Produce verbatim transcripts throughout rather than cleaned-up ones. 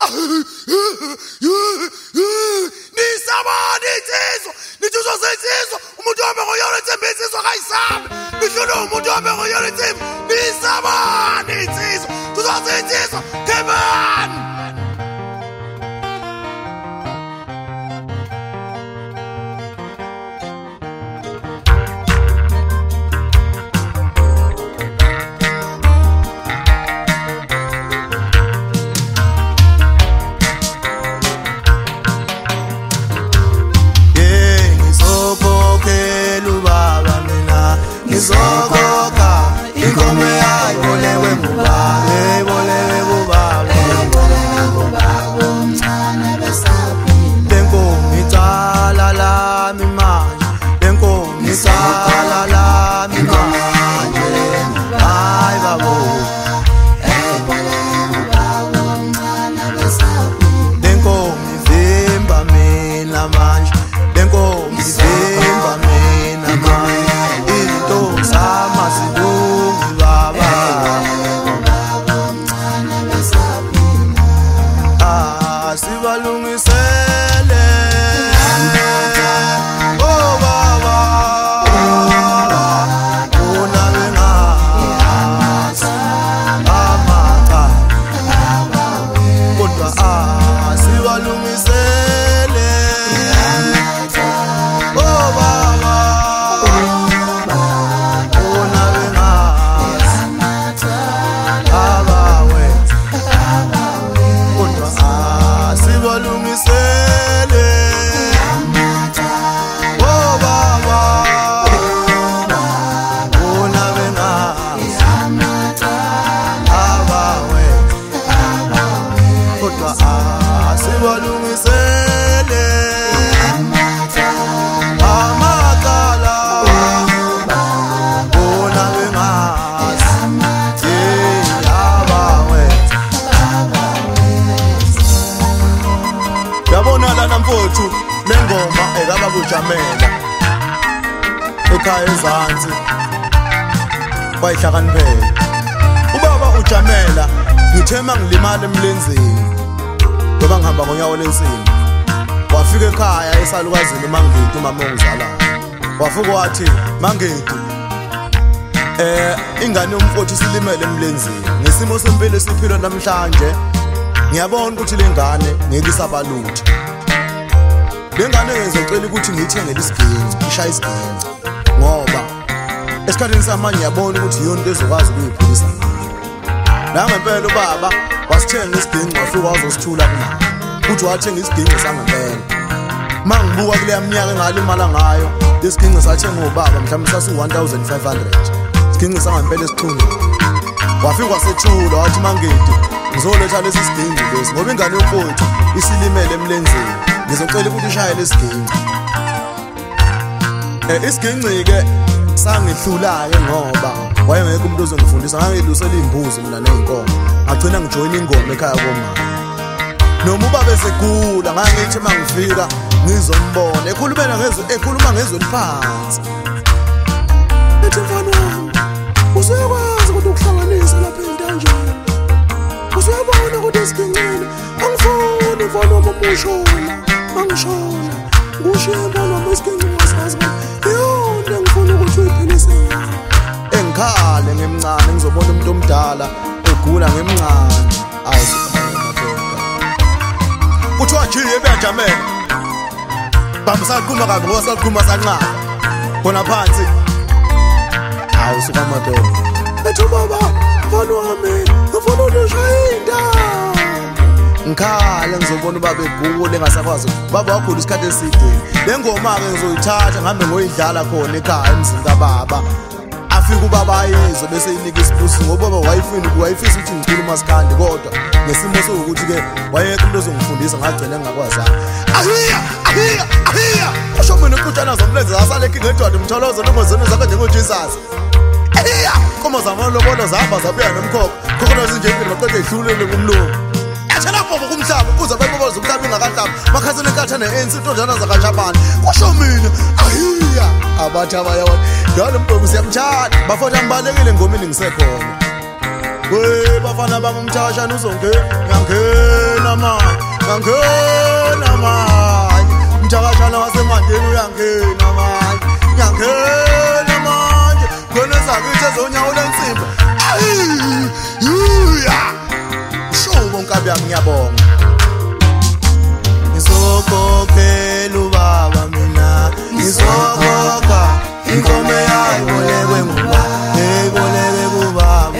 nisabani insizwa nithi uzosensizwa umuntu wami ngoyona ethemba insizwa kayisabe nifuna umuntu wami ngoyona ethemba nisabani insizwa uzosensizwa kebani Ngizokhokha inkomo yayibolewe ngubaba eyibolewe ngubaba eyibolewe ngubaba omncane besaphila lenkomo icala lami manje lenkomo icala lami manje hayi babo eyibolewe ngubaba omncane besaphila lenkomo ivimba mina manje lenkomo ivimba mina manje sama sidungi baba ah sibalungisele oh baba una benga amaka kodwa ah sibalungisele oh baba mfowethu lengoma ekaba kujamela ekhaya eZansi bayihlakaniphela ubaba ujamela ngithema ngilimala emlenzeni ngoba ngihamba ngonyawo lensimbi wafika ekhaya esalukazini Mangidi umama ongizalayo wafika wathi Mangidi eh ingane yomfowethu silimele emlenzeni ngesimo sempilo esiphila namhlanje ngiyabona ukuthi lengane ngeke isabaluthe lengane ngizocela ukuthi ngithengele isiginci ishaya isiginci ngoba esikhathini samanje yabona ukuthi yonke ezokwazi ukuyiphilisa la ngempela ubaba wasithenga isiginci wafika wazosithula kunayo uthi wathenga isiginci sangempela mangibuka kule minyaka engalimala ngayo lesiginci sathenga ubaba mhlawumbe sasi one thousand five hundred isiginci sangempela esithunga wafika wasethula wathi Mangidi ngizoletha lesi siginci lesi ngoba ingane yomfowethu isilimele emlenzeni ngizocela ukuthi ushaye lesiginci eh isiginci ke sangihlula ke ngoba wayengeke umuntu ozongifundisa ngangilusela imbuzi mina neinkomo agcina ngijoyina ingoma ekhaya komama noma ubaba esegula ngangithi mangifika ngizombona ekhulumela ngezwe ekhuluma ngezwe liphansi ethi mfana wami usuyakwazi ukuthi ukuhlanganisa lapha entanjeni usuyabona ukuthi isigincini angifuni mfana wami umushona angishona ngushemba noma isiginci wasazi yona ngifuna ukuthi uyiphilise engikhale ngemncane ngizobona umuntu omdala egula ngemncane awusikhona kuthiwa nje ebeyajamela bamsaqhuma kabi ngoba saqhuma sanqaba khona phansi awusuka madoda ethi baba mfana wami ngifuna ukushinda ngikhale ngizobona ubaba egule engasakwazi baba wakhula isikhathi eside lengoma ke ngizoyithatha ngihambe ngoyidlala khona ekhaya emzini kababa afika ubaba ayizwe bese inika isibusi ngoba baba wayifuna wayifisa ukuthi ngikhuluma sikhandi kodwa ngesimo sokuthi ke wayeke umuntu ozongifundisa ngagcina ngingakwazi ahiya ahiya ahiya kusho mina uqutshana zomlenze asaleke ngedwadi umtholozo nomozweni zakhe njengoJesus ahiya komo zamalobolo zahamba zabuya nomkhokho khokho zinjengile maqede ehlulele kumlungu athela bobo kumhlaba kuze bayiboboza umhlaba ingakahlaba bakhazele kathana ensi intondana zakaJapani kusho mina ahiya abathi abayona njalo mbongo siyamthatha bafona mbalekile ngomini ngisekhona we bafana bangumthashana uzongena ngiyangena manje ngizeze unyawo lensimbi yuya shubo nkabi yami ngiyabonga ngizokhokhela ubaba mina ngizokhokha inkomo yayibolekwe nguba eyiboleke kubaba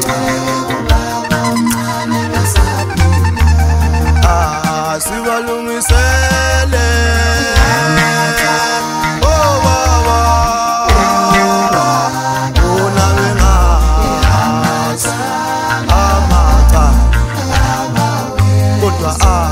ah sibalungisele oh baba una bengazi amaka kodwa ah